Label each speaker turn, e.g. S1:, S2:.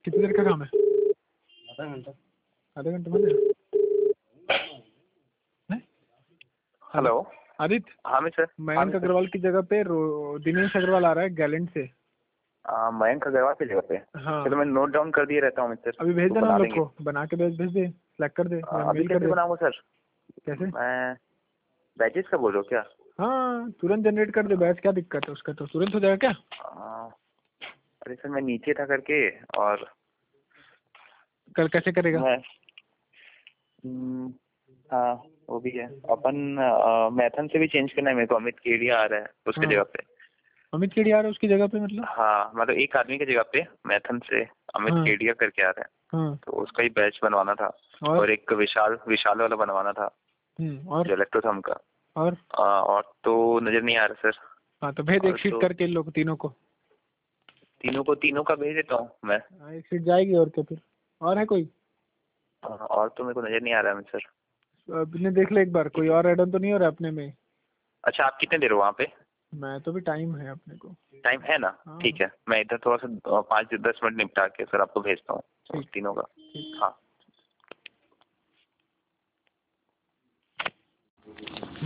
S1: कितनी देर का काम है? आधा घंटा। आधे घंटे में?
S2: हेलो
S1: आदित्य।
S2: हाँ मैं सर।
S1: मयंक अग्रवाल की जगह पे दिनेश अग्रवाल आ रहा है गैलेंट से।
S2: मयंक अग्रवाल की जगह पे?
S1: हाँ
S2: चलो मैं नोट डाउन कर दिए रहता हूँ सर।
S1: अभी भेज
S2: तो
S1: देना
S2: बना
S1: हम लोग
S2: देंगे।
S1: को, बना के भेज दे, सेलेक्ट कर दे या
S2: अभी
S1: मेल कर
S2: कैसे
S1: दे।
S2: बनाऊंगा सर?
S1: कैसे?
S2: मैं बैचेस का बोल रहा हूँ क्या?
S1: हाँ तुरंत जनरेट कर दे बैच, क्या दिक्कत है उसका, तो तुरंत हो जाएगा क्या?
S2: अरे सर मैं नीचे था करके और
S1: कल कैसे करेगा?
S2: मैं हाँ वो भी है। अपन मैथन से भी चेंज करना है मेरे को। अमित केडिया आ रहा है उसकी जगह पे।
S1: अमित केडिया आ रहा है उसकी जगह पे मतलब?
S2: हाँ मतलब एक आदमी की जगह पे मैथन से अमित केडिया करके आ रहा है। तो उसका ही बैच बनवाना था। और एक विशाल विशाल वाला बनवाना था
S1: और
S2: जो इलेक्ट्रोथम का। और तो नजर नहीं आ रहा सर।
S1: हाँ तो भेज एक शीट करके इन लोग तीनों
S2: का भेज देता हूँ मैं।
S1: एक शीट जाएगी और क्या फिर? और है कोई?
S2: और तो मेरे को नजर नहीं आ रहा है सर।
S1: आपने देख ले एक बार, कोई और ऐड ऑन तो नहीं हो रहा अपने में?
S2: अच्छा आप कितने देर हो वहाँ पे?
S1: मैं तो भी टाइम है अपने को।
S2: टाइम है ना? ठीक है मैं इधर थोड़ा सा 5-10 मिनट निपटा के सर आपको भेजता हूँ तीनों का। हाँ